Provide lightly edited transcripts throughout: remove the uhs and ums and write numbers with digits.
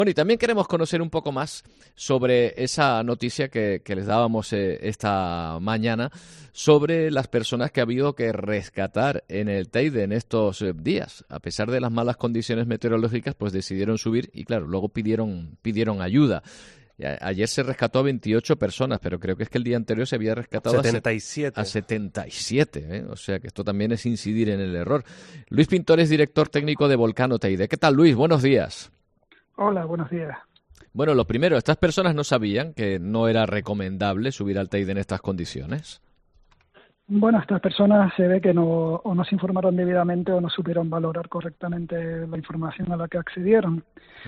Bueno, y también queremos conocer un poco más sobre esa noticia que les dábamos esta mañana sobre las personas que ha habido que rescatar en el Teide en estos días. A pesar de las malas condiciones meteorológicas, pues decidieron subir y, claro, luego pidieron ayuda. Ayer se rescató a 28 personas, pero creo que es que el día anterior se había rescatado 77. a 77, ¿eh? O sea que esto también es incidir en el error. Luis Pintor es director técnico de Volcano Teide. ¿Qué tal, Luis? Buenos días. Hola, buenos días. Bueno, lo primero, estas personas no sabían que no era recomendable subir al Teide en estas condiciones. Bueno, estas personas se ve que o no se informaron debidamente o no supieron valorar correctamente la información a la que accedieron.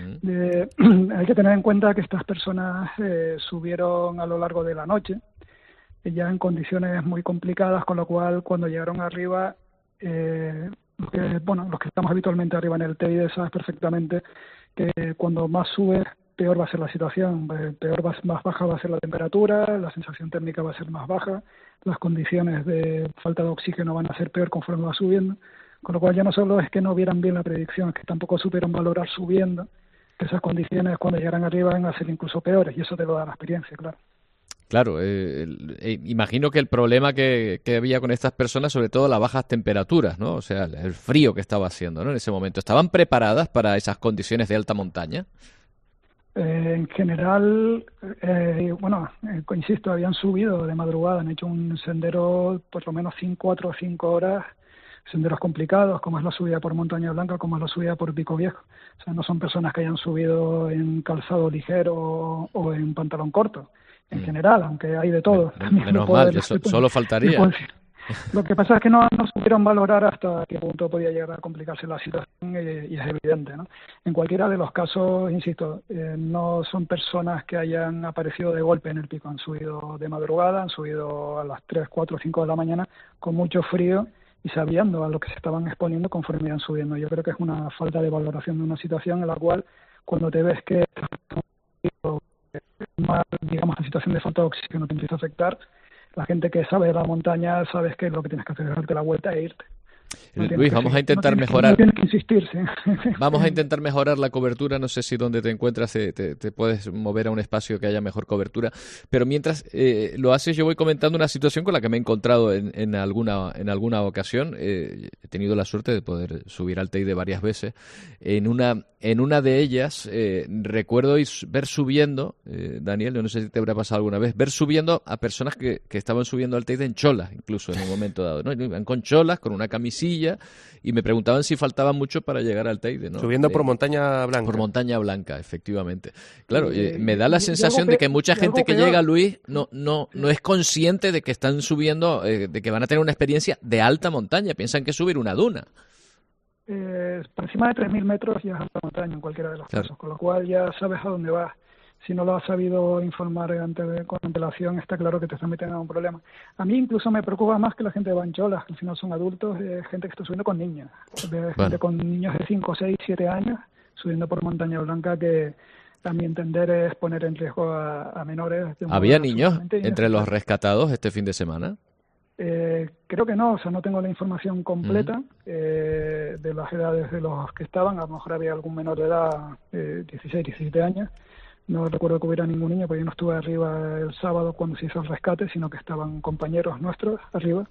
Hay que tener en cuenta que estas personas subieron a lo largo de la noche, ya en condiciones muy complicadas, con lo cual cuando llegaron arriba, los que estamos habitualmente arriba en el Teide sabes perfectamente que cuando más subes, peor va a ser la situación, más baja va a ser la temperatura, la sensación térmica va a ser más baja, las condiciones de falta de oxígeno van a ser peor conforme va subiendo, con lo cual ya no solo es que no vieran bien la predicción, es que tampoco supieron valorar subiendo, que esas condiciones cuando llegaran arriba van a ser incluso peores, y eso te lo da la experiencia, claro. Claro, imagino que el problema que había con estas personas, sobre todo las bajas temperaturas, ¿no? O sea, el frío que estaba haciendo, ¿no? En ese momento. ¿Estaban preparadas para esas condiciones de alta montaña? En general, insisto, habían subido de madrugada, han hecho un sendero por lo menos 4 o 5 horas, senderos complicados, como es la subida por Montaña Blanca, como es la subida por Pico Viejo. O sea, no son personas que hayan subido en calzado ligero o en pantalón corto. En general, aunque hay de todo. Menos mal, solo faltaría. Lo que pasa es que no supieron valorar hasta qué punto podía llegar a complicarse la situación y es evidente, ¿no? En cualquiera de los casos, insisto, no son personas que hayan aparecido de golpe en el pico, han subido de madrugada, han subido a las 3, 4, 5 de la mañana con mucho frío y sabiendo a lo que se estaban exponiendo conforme iban subiendo. Yo creo que es una falta de valoración de una situación en la cual cuando te ves que digamos la situación de falta de oxígeno te empieza a afectar, la gente que sabe de la montaña sabes que lo que tienes que hacer es darte la vuelta e irte. Luis, vamos a intentar mejorar. No tienes que insistir, sí. Vamos a intentar mejorar la cobertura. No sé si donde te encuentras te puedes mover a un espacio que haya mejor cobertura. Pero mientras lo haces, yo voy comentando una situación con la que me he encontrado en alguna ocasión. He tenido la suerte de poder subir al Teide varias veces. En una de ellas recuerdo ver subiendo, Daniel, no sé si te habrá pasado alguna vez, ver subiendo a personas que estaban subiendo al Teide en cholas, incluso en un momento dado, ¿no? Iban con cholas, con una camisilla, y me preguntaban si faltaba mucho para llegar al Teide, ¿no? Subiendo por Montaña Blanca. Por Montaña Blanca, efectivamente. Claro, me da la sensación de que mucha gente que llega, Luis, no es consciente de que están subiendo, de que van a tener una experiencia de alta montaña. Piensan que es subir una duna. Por encima de 3.000 metros ya es alta montaña en cualquiera de los casos, con lo cual ya sabes a dónde vas. Si no lo has sabido informar con antelación, está claro que te estás metiendo en un problema. A mí incluso me preocupa más que la gente de bancholas, que al final son adultos, gente que está subiendo con niños. Gente con niños de 5, 6, 7 años subiendo por Montaña Blanca, que a mi entender es poner en riesgo a menores. ¿Había niños entre los rescatados este fin de semana? Creo que no, o sea, no tengo la información completa de las edades de los que estaban. A lo mejor había algún menor de edad, 16, 17 años. No recuerdo que hubiera ningún niño, porque yo no estuve arriba el sábado cuando se hizo el rescate, sino que estaban compañeros nuestros arriba.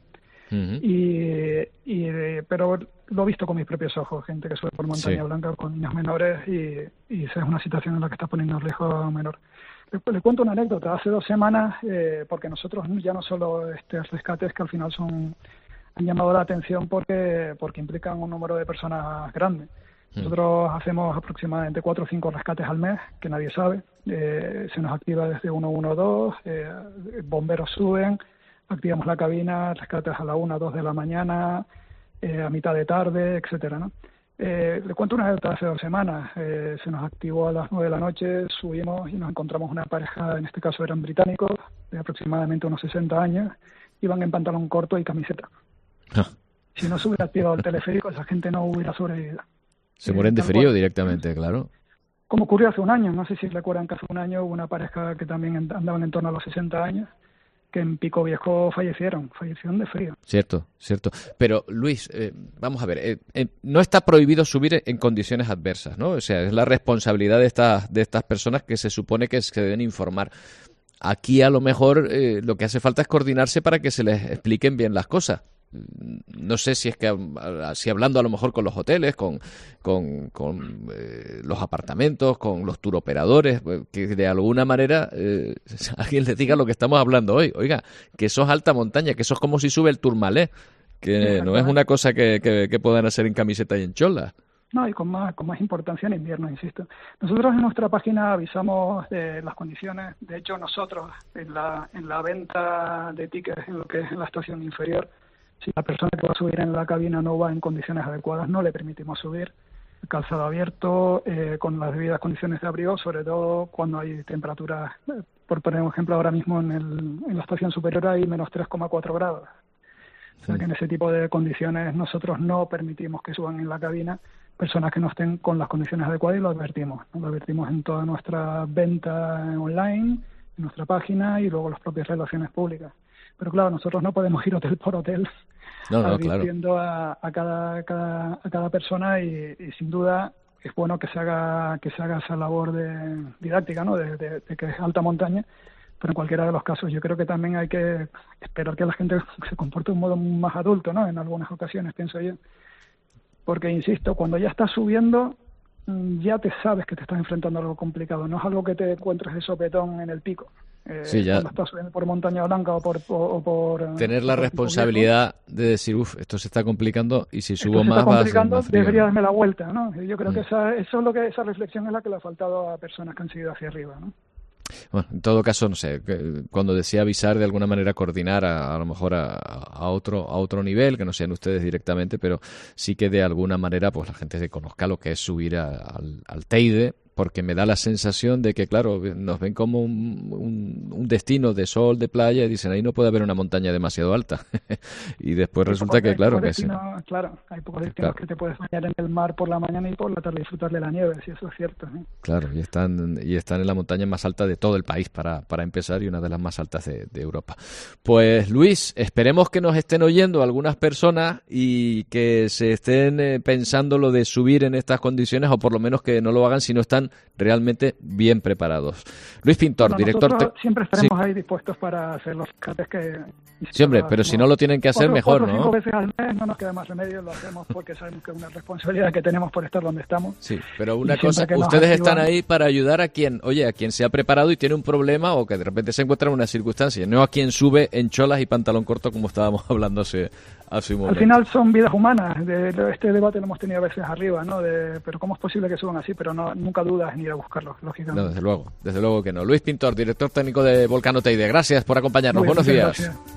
Pero lo he visto con mis propios ojos, gente que sube por Montaña Blanca con niños menores y esa es una situación en la que está poniendo en riesgo a un menor. Le cuento una anécdota. Hace 2 semanas, porque nosotros ya no solo rescates que al final han llamado la atención porque implican un número de personas grande. Nosotros hacemos aproximadamente 4 o 5 rescates al mes, que nadie sabe. Se nos activa desde 112, bomberos suben, activamos la cabina, rescates a la 1 o 2 de la mañana, a mitad de tarde, etcétera, ¿no? Le cuento una anécdota. Hace 2 semanas se nos activó a las 9 de la noche, subimos y nos encontramos una pareja, en este caso eran británicos, de aproximadamente unos 60 años, iban en pantalón corto y camiseta. Si no se hubiera activado el teleférico, esa gente no hubiera sobrevivido. Se mueren de frío directamente, claro. Como ocurrió hace un año, no sé si recuerdan que hace un año hubo una pareja que también andaban en torno a los 60 años, en Pico Viejo fallecieron de frío. Cierto. Pero Luis, vamos a ver, no está prohibido subir en condiciones adversas, ¿no? O sea, es la responsabilidad de estas personas que se supone que se deben informar. Aquí a lo mejor lo que hace falta es coordinarse para que se les expliquen bien las cosas. No sé si es que si hablando a lo mejor con los hoteles, con los apartamentos, con los turoperadores, que de alguna manera alguien les diga lo que estamos hablando hoy. Oiga, que eso es alta montaña, que eso es como si sube el Tourmalet, que no es una cosa que puedan hacer en camiseta y en cholas. No, y con más importancia en invierno, insisto. Nosotros en nuestra página avisamos de las condiciones. De hecho, nosotros en la venta de tickets en lo que es en la estación inferior, si la persona que va a subir en la cabina no va en condiciones adecuadas, no le permitimos subir. Calzado abierto, con las debidas condiciones de abrigo, sobre todo cuando hay temperaturas. Por poner un ejemplo, ahora mismo en la estación superior hay menos 3,4 grados. O sea que en ese tipo de condiciones nosotros no permitimos que suban en la cabina personas que no estén con las condiciones adecuadas, y lo advertimos. Lo advertimos en toda nuestra venta online, en nuestra página y luego las propias relaciones públicas. Pero claro, nosotros no podemos ir hotel por hotel advirtiendo a cada persona y sin duda es bueno que se haga esa labor didáctica, ¿no? de que es alta montaña. Pero en cualquiera de los casos yo creo que también hay que esperar que la gente se comporte de un modo más adulto, ¿no? En algunas ocasiones, pienso yo. Porque, insisto, cuando ya estás subiendo, ya te sabes que te estás enfrentando a algo complicado. No es algo que te encuentres de sopetón en el pico. Sí, ya. Cuando estás subiendo por Montaña Blanca o por tener la responsabilidad de decir, esto se está complicando y si subo más va a ser más frío. Debería darme la vuelta, ¿no? Yo creo que esa reflexión es la que le ha faltado a personas que han seguido hacia arriba, ¿no? Bueno, en todo caso, no sé, cuando decía avisar, de alguna manera coordinar a lo mejor a otro nivel, que no sean ustedes directamente, pero sí que de alguna manera pues la gente se conozca lo que es subir al Teide, porque me da la sensación de que, claro, nos ven como un destino de sol, de playa, y dicen, ahí no puede haber una montaña demasiado alta. Y después resulta que, claro, que sí. Claro, hay pocos destinos que te puedes bañar en el mar por la mañana y por la tarde disfrutar de la nieve, si eso es cierto, ¿sí? Claro, y están en la montaña más alta de todo el país para empezar, y una de las más altas de Europa. Pues, Luis, esperemos que nos estén oyendo algunas personas y que se estén pensando lo de subir en estas condiciones, o por lo menos que no lo hagan si no están realmente bien preparados. Luis Pintor, director... Siempre estaremos ahí dispuestos para hacer los rescates que... Sí, hombre, pero si no lo tienen que hacer, mejor, ¿no? 4 o 5 veces al mes no nos queda más remedio, lo hacemos porque sabemos que es una responsabilidad que tenemos por estar donde estamos. Sí, pero una cosa, ustedes están ahí para ayudar a quien se ha preparado y tiene un problema, o que de repente se encuentra en una circunstancia, no a quien sube en cholas y pantalón corto, como estábamos hablando hace un momento. Al final son vidas humanas. Este debate lo hemos tenido a veces arriba, ¿no? Pero ¿cómo es posible que suban así? Pero nunca dudas en ir a buscarlos, lógicamente. No, desde luego que no. Luis Pintor, director técnico de Volcano Teide, gracias por acompañarnos. Buenos días. Gracias.